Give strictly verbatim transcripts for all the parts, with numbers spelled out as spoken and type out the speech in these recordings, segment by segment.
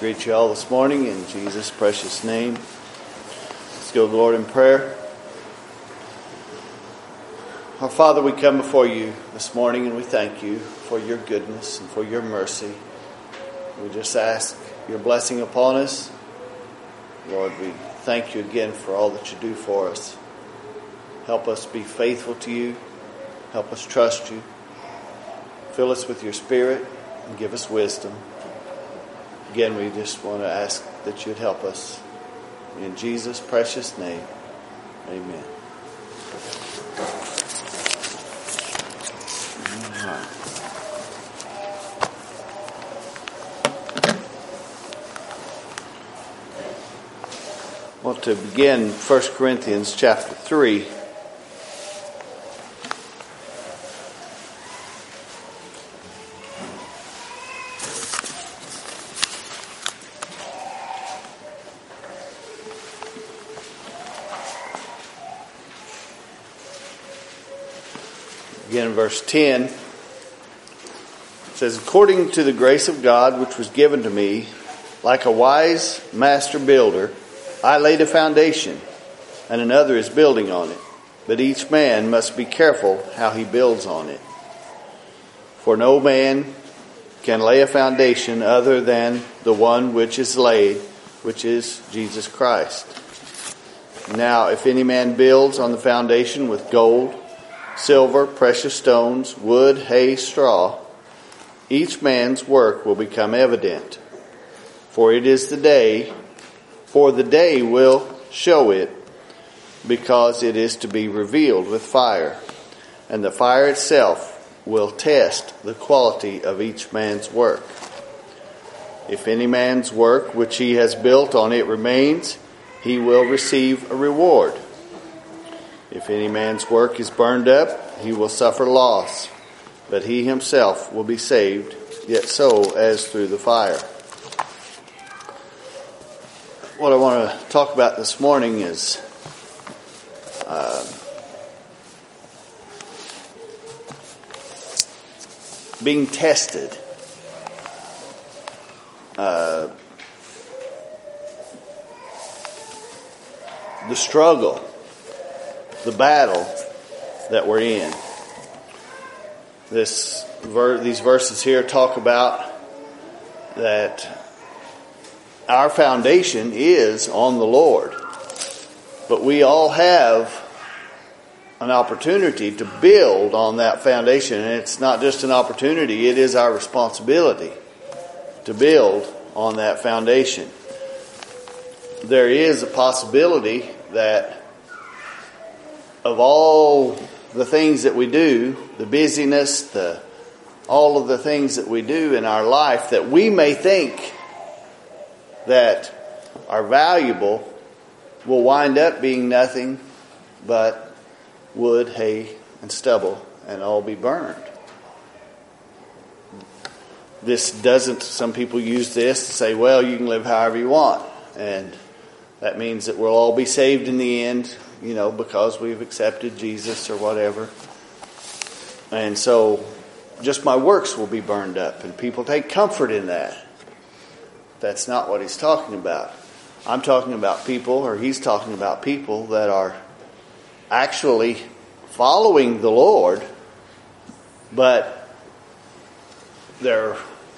Greet you all this morning in Jesus' precious name. Let's go to the Lord in prayer. Our Father, we come before you this morning and we thank you for your goodness and for your mercy. We just ask your blessing upon us. Lord, we thank you again for all that you do for us. Help us be faithful to you. Help us trust you. Fill us with your Spirit and give us wisdom. Again, we just want to ask that you'd help us. In Jesus' precious name, amen. Well, to begin First Corinthians chapter three. Again, in verse ten, it says, "According to the grace of God which was given to me, like a wise master builder, I laid a foundation, and another is building on it. But each man must be careful how he builds on it. For no man can lay a foundation other than the one which is laid, which is Jesus Christ. Now, if any man builds on the foundation with gold, silver, precious stones, wood, hay, straw, each man's work will become evident. For it is the day, for the day will show it, because it is to be revealed with fire. And the fire itself will test the quality of each man's work. If any man's work which he has built on it remains, he will receive a reward. If any man's work is burned up, he will suffer loss, but he himself will be saved, yet so as through the fire." What I want to talk about this morning is uh, being tested. Uh, the struggle. The battle that we're in. This ver- these verses here talk about that our foundation is on the Lord. But we all have an opportunity to build on that foundation. And it's not just an opportunity, it is our responsibility to build on that foundation. There is a possibility that of all the things that we do, the busyness, the all of the things that we do in our life that we may think that are valuable will wind up being nothing but wood, hay, and stubble, and all be burned. This doesn't, some people use this to say, well, you can live however you want, and that means that we'll all be saved in the end, you know, because we've accepted Jesus or whatever. And so just my works will be burned up, and people take comfort in that. That's not what he's talking about. I'm talking about people, or he's talking about people that are actually following the Lord, but their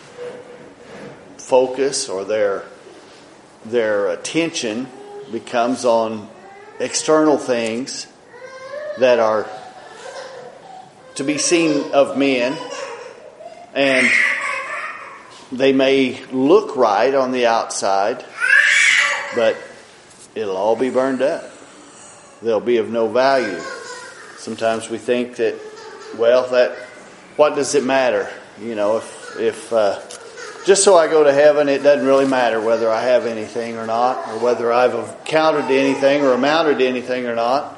focus or their their attention becomes on external things that are to be seen of men, and they may look right on the outside, but it'll all be burned up. They'll be of no value. Sometimes we think that, well, that what does it matter? You know, if if uh, just so I go to heaven, it doesn't really matter whether I have anything or not, or whether I've accounted to anything or amounted to anything or not.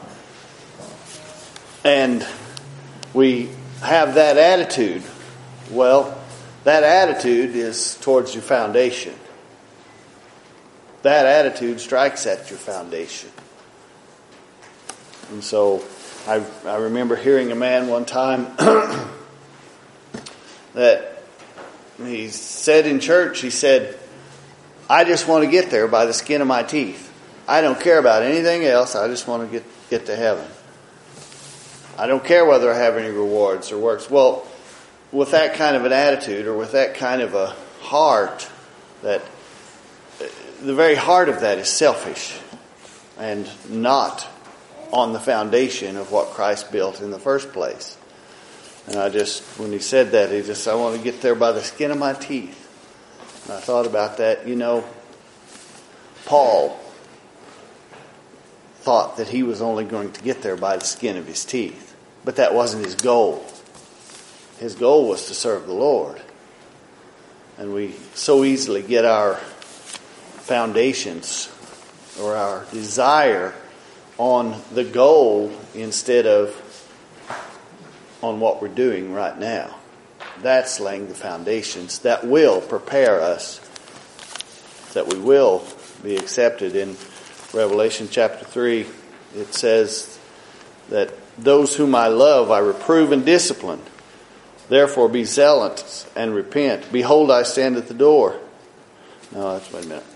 And we have that attitude. Well, that attitude is towards your foundation. That attitude strikes at your foundation. And so I, I remember hearing a man one time that he said in church, he said, I just want to get there by the skin of my teeth. I don't care about anything else. I just want to get, get to heaven. I don't care whether I have any rewards or works. Well, with that kind of an attitude or with that kind of a heart, that the very heart of that is selfish and not on the foundation of what Christ built in the first place. And I just, when he said that, he just, I want to get there by the skin of my teeth. And I thought about that. You know, Paul thought that he was only going to get there by the skin of his teeth. But that wasn't his goal. His goal was to serve the Lord. And we so easily get our foundations or our desire on the goal instead of on what we're doing right now. That's laying the foundations that will prepare us, that we will be accepted. In Revelation chapter three, it says that those whom I love I reprove and discipline. Therefore be zealous and repent. Behold, I stand at the door. No, that's wait a minute.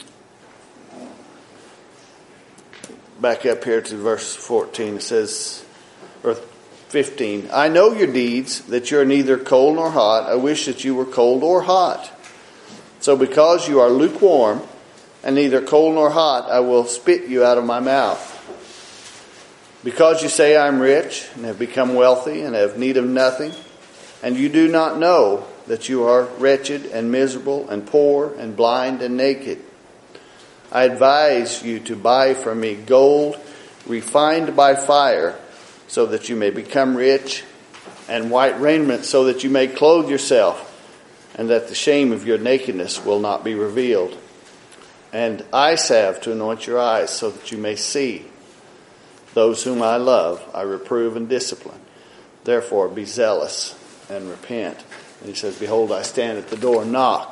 Back up here to verse fourteen. It says, or fifteen. I know your deeds, that you are neither cold nor hot. I wish that you were cold or hot. So because you are lukewarm and neither cold nor hot, I will spit you out of my mouth. Because you say I am rich and have become wealthy and have need of nothing, and you do not know that you are wretched and miserable and poor and blind and naked. I advise you to buy from me gold refined by fire, so that you may become rich, and white raiment, so that you may clothe yourself, and that the shame of your nakedness will not be revealed. And eye salve to anoint your eyes, so that you may see. Those whom I love, I reprove and discipline. Therefore be zealous and repent. And he says, behold, I stand at the door and knock.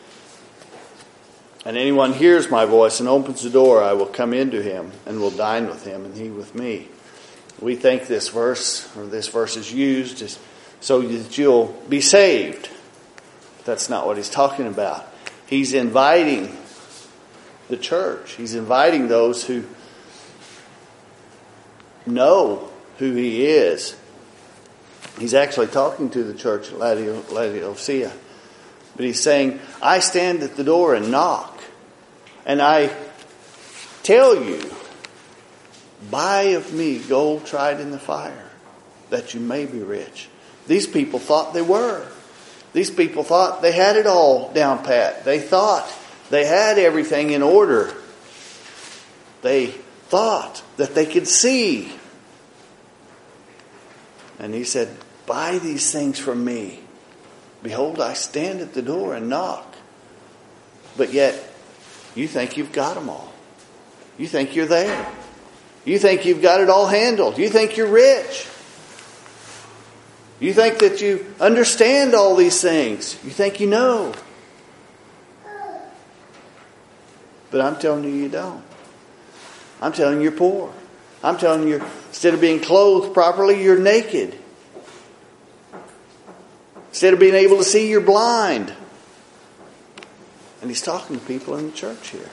And anyone hears my voice and opens the door, I will come into him and will dine with him and he with me. We think this verse, or this verse is used as so that you'll be saved. That's not what he's talking about. He's inviting the church. He's inviting those who know who he is. He's actually talking to the church at Laodicea. But he's saying, I stand at the door and knock. And I tell you, buy of me gold tried in the fire, that you may be rich. These people thought they were. These people thought they had it all down pat. They thought they had everything in order. They thought that they could see. And he said, buy these things from me. Behold, I stand at the door and knock. But yet, you think you've got them all. You think you're there. You think you've got it all handled. You think you're rich. You think that you understand all these things. You think you know. But I'm telling you, you don't. I'm telling you, you're poor. I'm telling you, instead of being clothed properly, you're naked. Instead of being able to see, you're blind. And he's talking to people in the church here.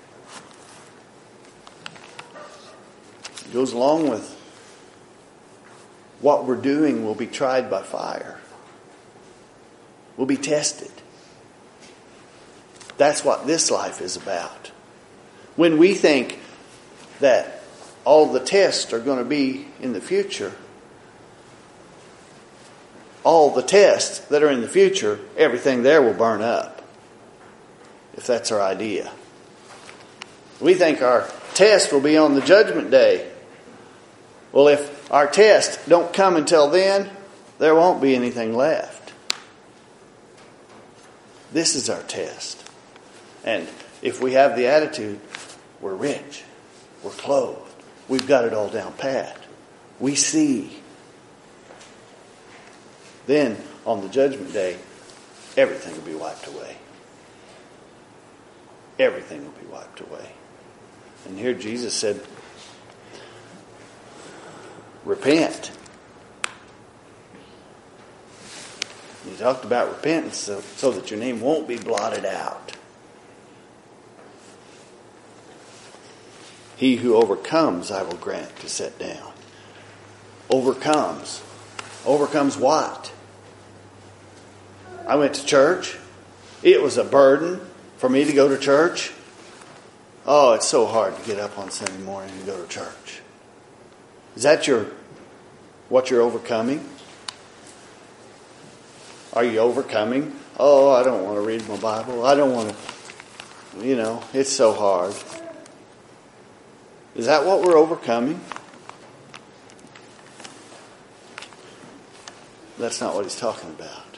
It goes along with what we're doing will be tried by fire. We'll be tested. That's what this life is about. When we think that all the tests are going to be in the future, all the tests that are in the future, everything there will burn up. If that's our idea. We think our test will be on the judgment day. Well, if our tests don't come until then, there won't be anything left. This is our test. And if we have the attitude, we're rich, we're clothed, we've got it all down pat, we see, then on the judgment day, everything will be wiped away. Everything will be wiped away. And here Jesus said, repent. He talked about repentance so, so that your name won't be blotted out. He who overcomes, I will grant to sit down. Overcomes. Overcomes what? I went to church. It was a burden for me to go to church. Oh, it's so hard to get up on Sunday morning and go to church. Is that your what you're overcoming? Are you overcoming? Oh, I don't want to read my Bible. I don't want to, you know, it's so hard. Is that what we're overcoming? That's not what he's talking about.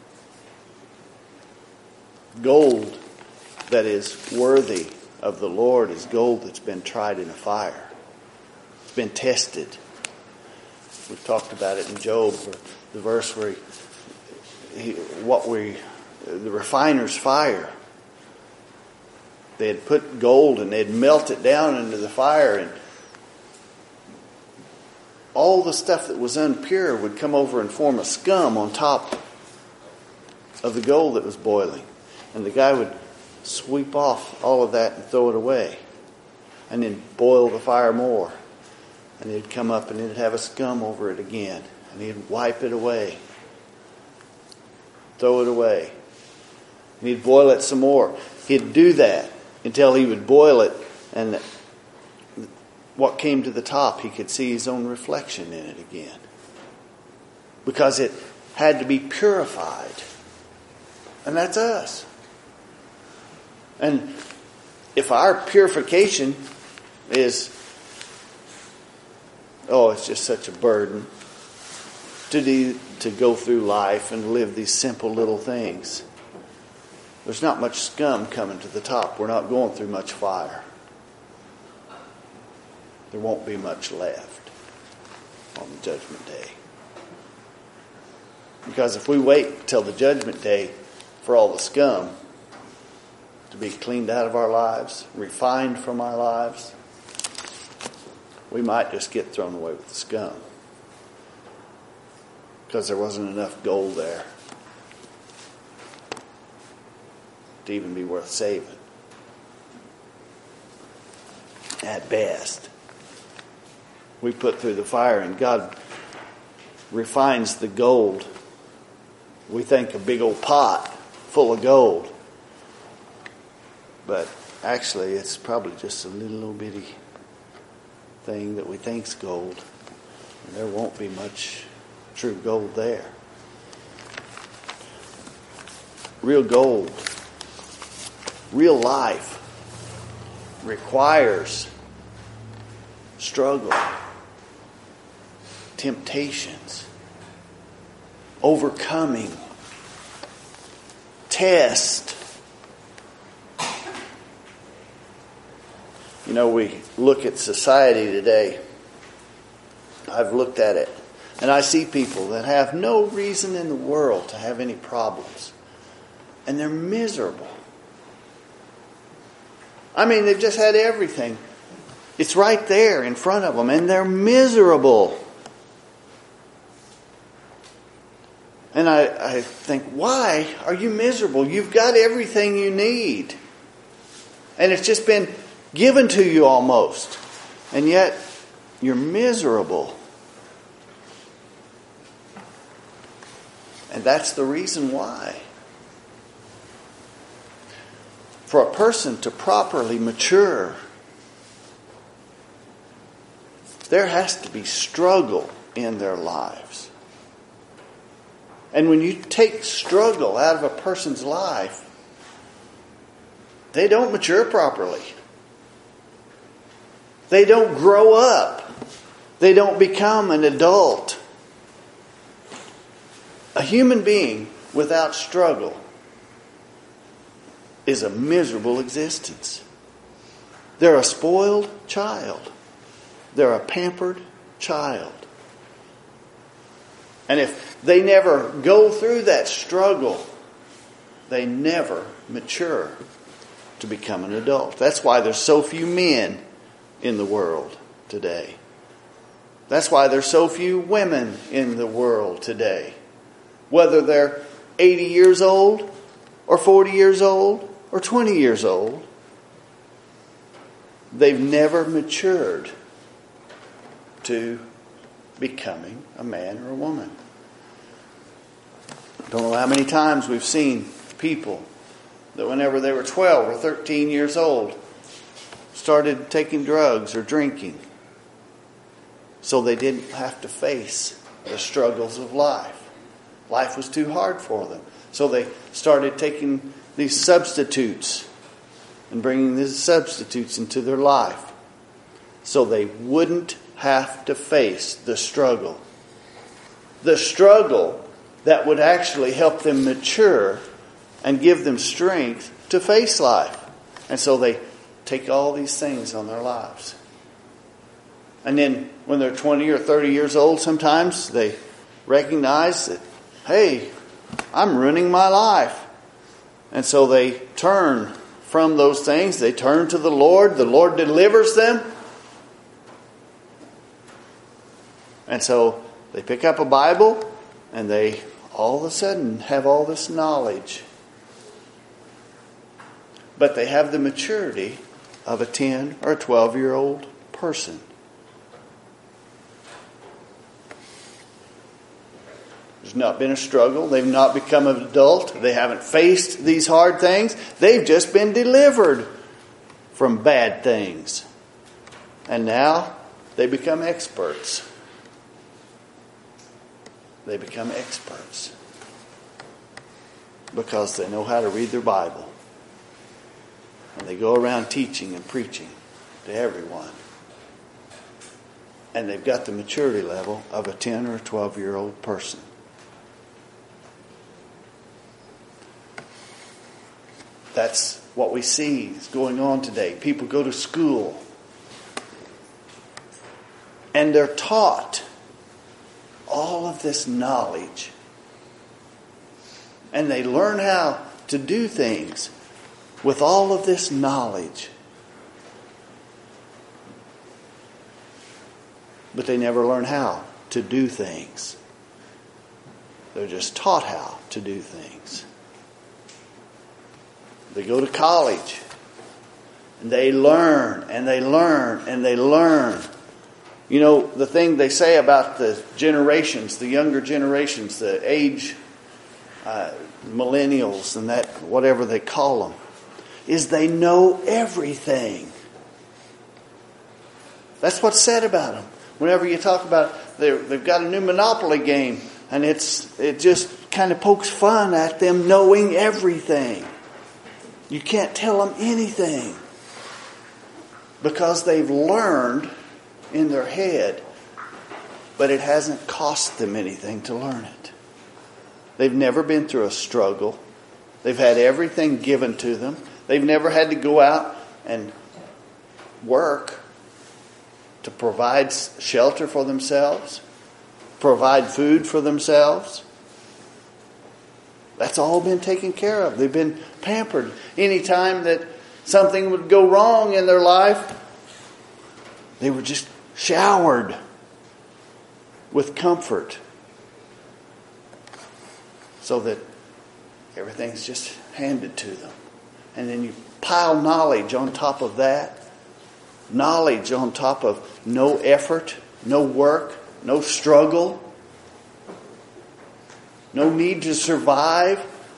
Gold that is worthy of the Lord is gold that's been tried in a fire. It's been tested. We've talked about it in Job, the verse where he, he, what we, the refiner's fire. They had put gold and they'd melt it down into the fire, and all the stuff that was impure would come over and form a scum on top of the gold that was boiling. And the guy would sweep off all of that and throw it away. And then boil the fire more. And it'd come up and it'd have a scum over it again. And he'd wipe it away. Throw it away. And he'd boil it some more. He'd do that until he would boil it, and what came to the top, he could see his own reflection in it again. Because it had to be purified. And that's us. And if our purification is, oh, it's just such a burden to do, to go through life and live these simple little things. There's not much scum coming to the top. We're not going through much fire. There won't be much left on the judgment day. Because if we wait till the judgment day for all the scum to be cleaned out of our lives, refined from our lives, we might just get thrown away with the scum. Because there wasn't enough gold there to even be worth saving. At best. We put through the fire and God refines the gold. We think a big old pot full of gold. But actually it's probably just a little, little bitty thing that we think's gold. And there won't be much true gold there. Real gold, real life requires struggle, temptations, overcoming, test. You know, we look at society today. I've looked at it, and I see people that have no reason in the world to have any problems. And they're miserable. I mean, they've just had everything. It's right there in front of them, and they're miserable. And I, I think, why are you miserable? You've got everything you need. And it's just been given to you almost. And yet, you're miserable. And that's the reason why. For a person to properly mature, there has to be struggle in their lives. And when you take struggle out of a person's life, they don't mature properly. They don't grow up. They don't become an adult. A human being without struggle is a miserable existence. They're a spoiled child. They're a pampered child. And if they never go through that struggle, they never mature to become an adult. That's why there's so few men in the world today. That's why there's so few women in the world today. Whether they're eighty years old or forty years old or twenty years old. they've never matured to becoming a man or a woman. Don't know how many times we've seen people that whenever they were twelve or thirteen years old started taking drugs or drinking so they didn't have to face the struggles of life. Life was too hard for them. So they started taking these substitutes and bringing these substitutes into their life so they wouldn't have to face the struggle. The struggle that would actually help them mature and give them strength to face life. And so they take all these things on their lives. And then when they're twenty or thirty years old, sometimes they recognize that, hey, I'm ruining my life. And so they turn from those things. They turn to the Lord. The Lord delivers them. And so they pick up a Bible and they all of a sudden have all this knowledge. But they have the maturity of a ten or a twelve year old person. There's not been a struggle. They've not become an adult. They haven't faced these hard things. They've just been delivered from bad things. And now they become experts. They become experts because they know how to read their Bible. And they go around teaching and preaching to everyone. And they've got the maturity level of a ten or a twelve year old person. That's what we see is going on today. People go to school and they're taught all of this knowledge. And they learn how to do things with all of this knowledge. But they never learn how to do things. They're just taught how to do things. They go to college and they learn and they learn and they learn. You know, the thing they say about the generations, the younger generations, the age uh, millennials and that, whatever they call them, is they know everything. That's what's said about them. Whenever you talk about they've got a new Monopoly game and it's it just kind of pokes fun at them knowing everything. You can't tell them anything because they've learned in their head, but it hasn't cost them anything to learn it. They've never been through a struggle. They've had everything given to them. They've never had to go out and work to provide shelter for themselves, provide food for themselves. That's all been taken care of. They've been pampered. Anytime that something would go wrong in their life, they were just showered with comfort so that everything's just handed to them. And then you pile knowledge on top of that. Knowledge on top of no effort, no work, no struggle, no need to survive.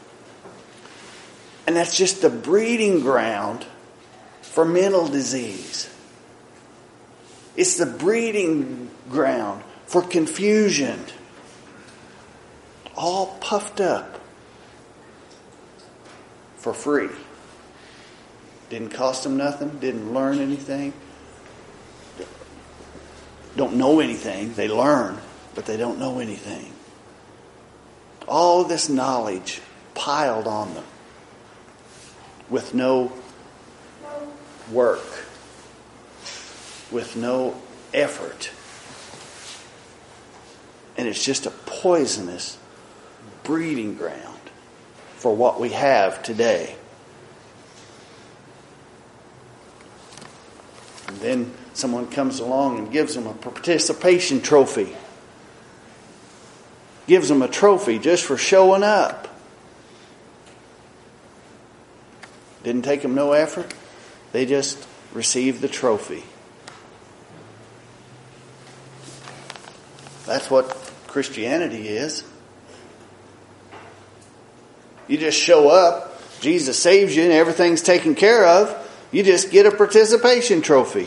And that's just the breeding ground for mental disease. It's the breeding ground for confusion. All puffed up for free. Didn't cost them nothing. Didn't learn anything. Don't know anything. They learn, but they don't know anything. All this knowledge piled on them with no work, with no effort. And it's just a poisonous breeding ground for what we have today. And then someone comes along and gives them a participation trophy. Gives them a trophy just for showing up. Didn't take them no effort. They just receive the trophy. That's what Christianity is. You just show up, Jesus saves you, and everything's taken care of. You just get a participation trophy.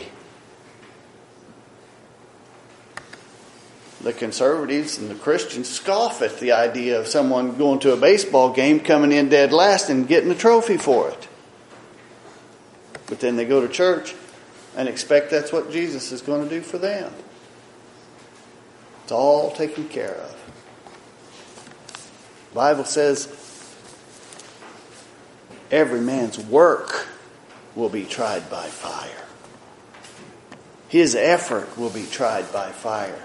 The conservatives and the Christians scoff at the idea of someone going to a baseball game, coming in dead last, and getting a trophy for it. But then they go to church and expect that's what Jesus is going to do for them. It's all taken care of. The Bible says every man's work will be tried by fire. His effort will be tried by fire.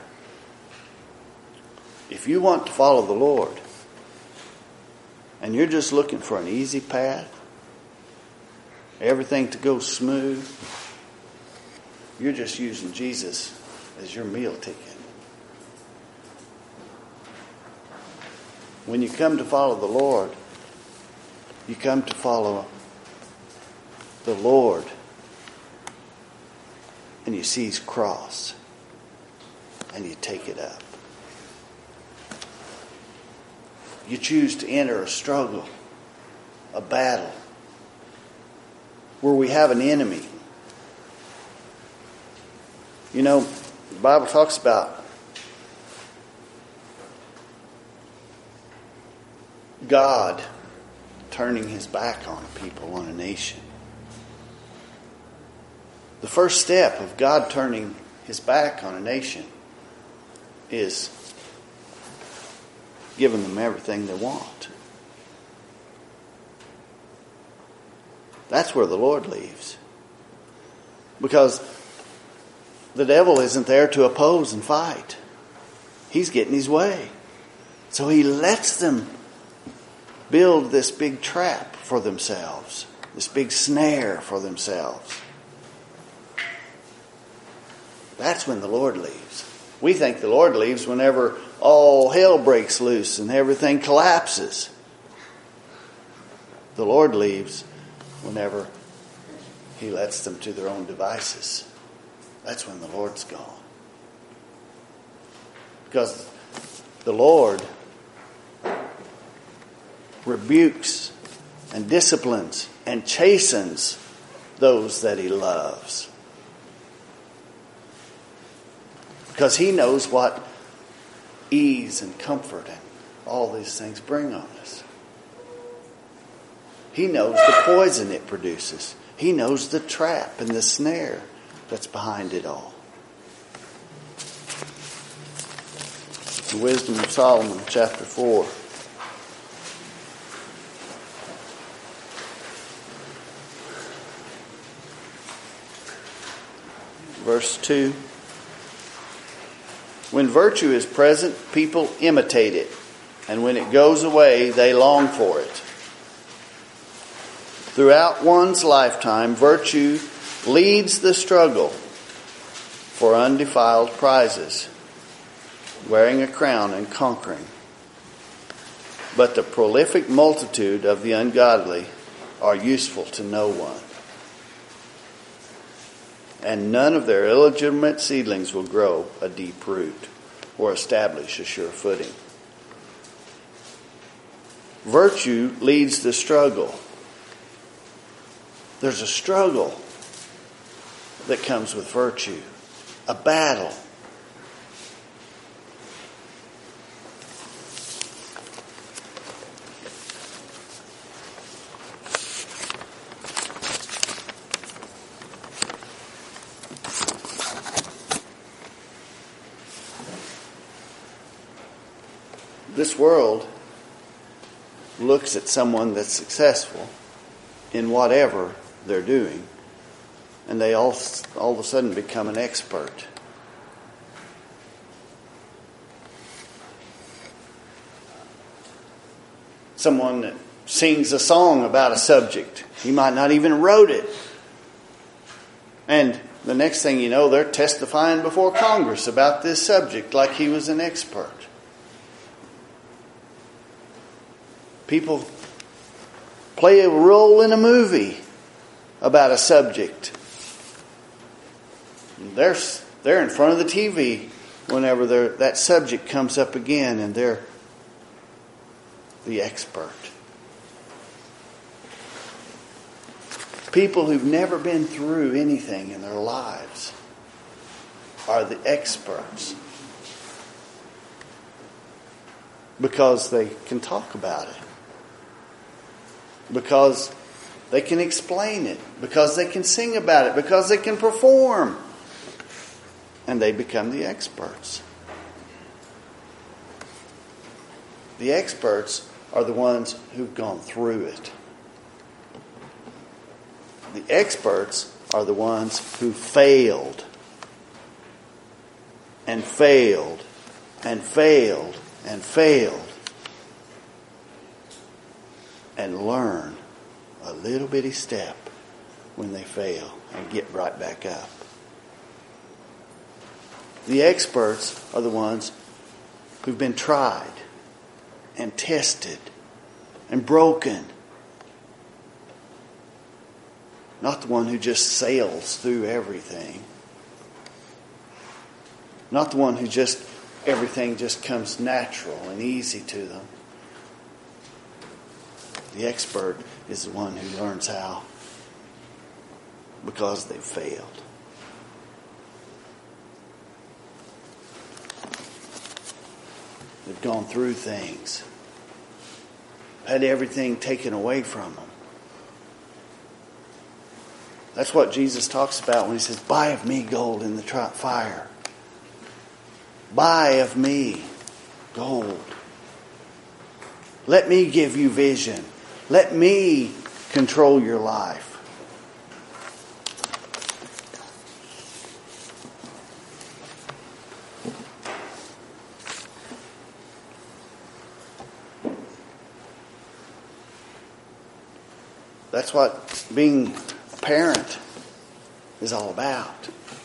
If you want to follow the Lord and you're just looking for an easy path, everything to go smooth, you're just using Jesus as your meal ticket. When you come to follow the Lord, you come to follow the Lord, and you see His cross, and you take it up. You choose to enter a struggle, a battle, where we have an enemy. You know, the Bible talks about God turning His back on a people, on a nation. The first step of God turning His back on a nation is giving them everything they want. That's where the Lord leaves. Because the devil isn't there to oppose and fight. He's getting his way. So he lets them build this big trap for themselves, this big snare for themselves. That's when the Lord leaves. We think the Lord leaves whenever all hell breaks loose and everything collapses. The Lord leaves whenever He lets them to their own devices. That's when the Lord's gone. Because the Lord rebukes and disciplines and chastens those that He loves. Because He knows what ease and comfort and all these things bring on us. He knows the poison it produces. He knows the trap and the snare that's behind it all. The Wisdom of Solomon, chapter four. Verse two. When virtue is present, people imitate it, and when it goes away, they long for it. Throughout one's lifetime, virtue leads the struggle for undefiled prizes, wearing a crown and conquering. But the prolific multitude of the ungodly are useful to no one, and none of their illegitimate seedlings will grow a deep root or establish a sure footing. Virtue leads the struggle. There's a struggle that comes with virtue, a battle. This world looks at someone that's successful in whatever they're doing, and they all all of a sudden become an expert. Someone that sings a song about a subject, he might not even wrote it, and the next thing you know, they're testifying before Congress about this subject like he was an expert. People play a role in a movie about a subject they're they're in front of the T V whenever that subject comes up again, and they're the expert. People who've never been through anything in their lives are the experts because they can talk about it, because they can explain it, because they can sing about it, because they can perform. And they become the experts. The experts are the ones who've gone through it. The experts are the ones who failed and failed and failed and failed and learn a little bitty step when they fail and get right back up. The experts are the ones who've been tried and tested and broken. Not the one who just sails through everything. Not the one who just, everything just comes natural and easy to them. The expert is the one who learns how because they failed. They've gone through things. Had everything taken away from them. That's what Jesus talks about when he says, buy of me gold in the tri- fire. Buy of me gold. Let me give you vision. Let me control your life. That's what being a parent is all about.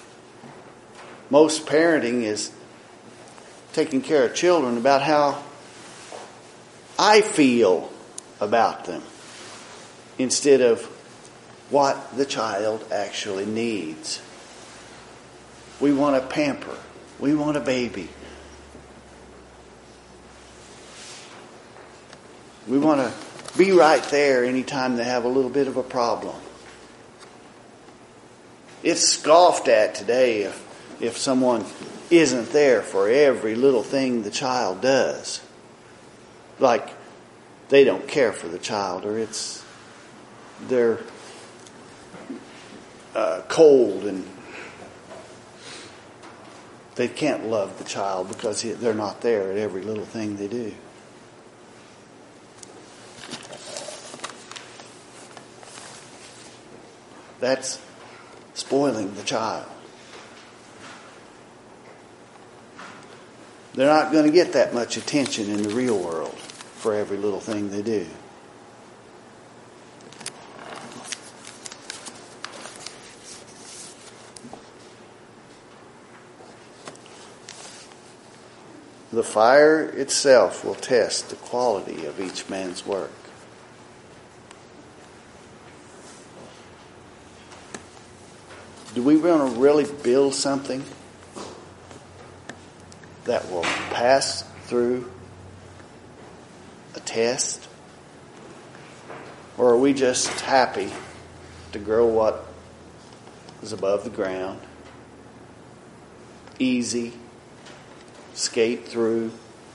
Most parenting is taking care of children about how I feel about them instead of what the child actually needs. We want to pamper. We want a baby. We want to be right there anytime they have a little bit of a problem. It's scoffed at today if, if someone isn't there for every little thing the child does. Like they don't care for the child, or it's they're uh, cold and they can't love the child because they're not there at every little thing they do. That's spoiling the child. They're not going to get that much attention in the real world for every little thing they do. The fire itself will test the quality of each man's work. Do we want to really build something that will pass through a test? Or are we just happy to grow what is above the ground, easy, skate through?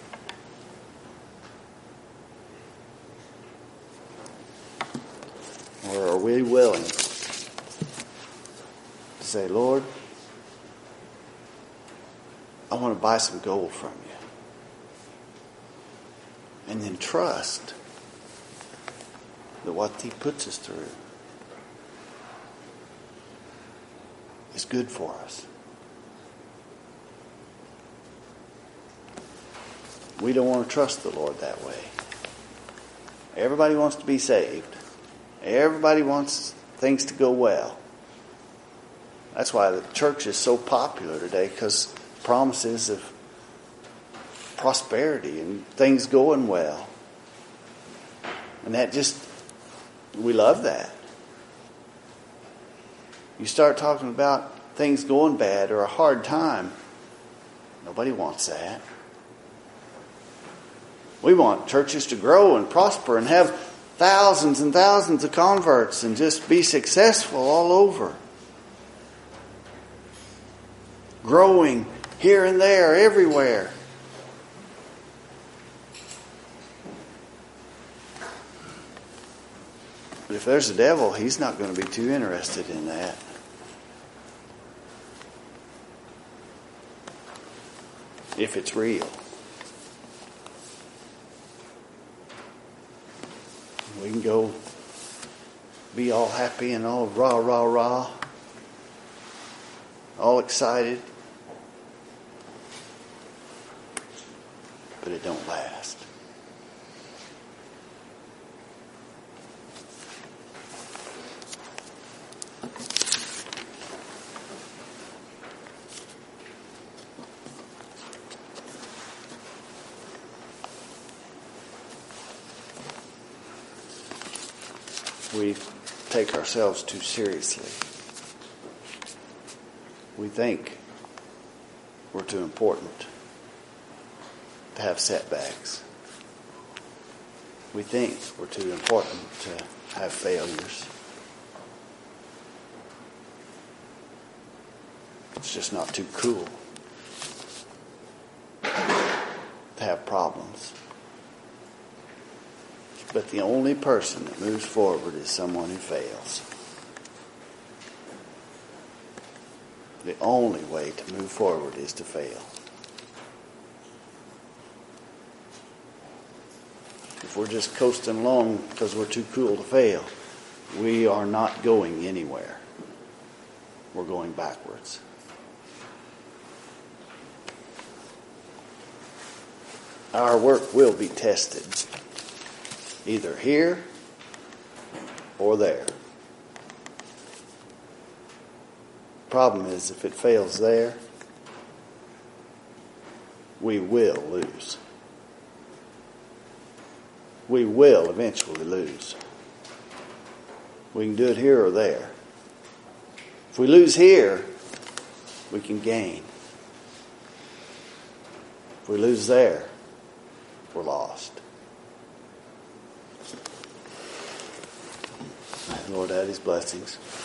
Or are we willing say, Lord, I want to buy some gold from you. And then trust that what he puts us through is good for us. We don't want to trust the Lord that way. Everybody wants to be saved. Everybody wants things to go well. That's why the church is so popular today, because promises of prosperity and things going well. And that just, we love that. You start talking about things going bad or a hard time. Nobody wants that. We want churches to grow and prosper and have thousands and thousands of converts and just be successful all over. Growing here and there, everywhere. But if there's a devil, he's not going to be too interested in that. If it's real. We can go be all happy and all rah, rah, rah. All excited. But it don't last. We take ourselves too seriously. We think we're too important to have setbacks. We think we're too important to have failures. It's just not too cool to have problems. But the only person that moves forward is someone who fails. The only way to move forward is to fail. If we're just coasting along because we're too cool to fail, we are not going anywhere. We're going backwards. Our work will be tested. Either here or there. Problem is, if it fails there, we will lose. We will eventually lose. We can do it here or there. If we lose here, we can gain. If we lose there, we're lost. Lord, add His blessings.